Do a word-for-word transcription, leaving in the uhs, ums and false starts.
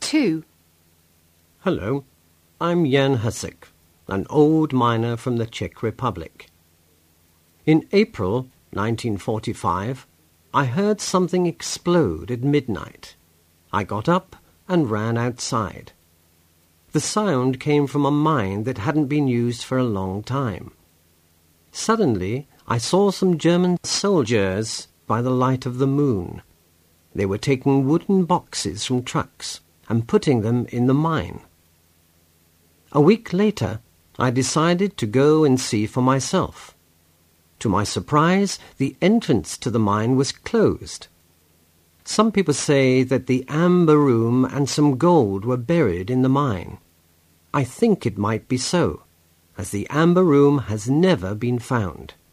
two. Hello, I'm Jan Husik, an old miner from the Czech Republic. In April nineteen forty-five, I heard something explode at midnight. I got up and ran outside. The sound came from a mine that hadn't been used for a long time. Suddenly, I saw some German soldiers by the light of the moon. They were taking wooden boxes from trucks and putting them in the mine. A week later, I decided to go and see for myself. To my surprise, the entrance to the mine was closed. Some people say that the amber room and some gold were buried in the mine. I think it might be so, as the amber room has never been found.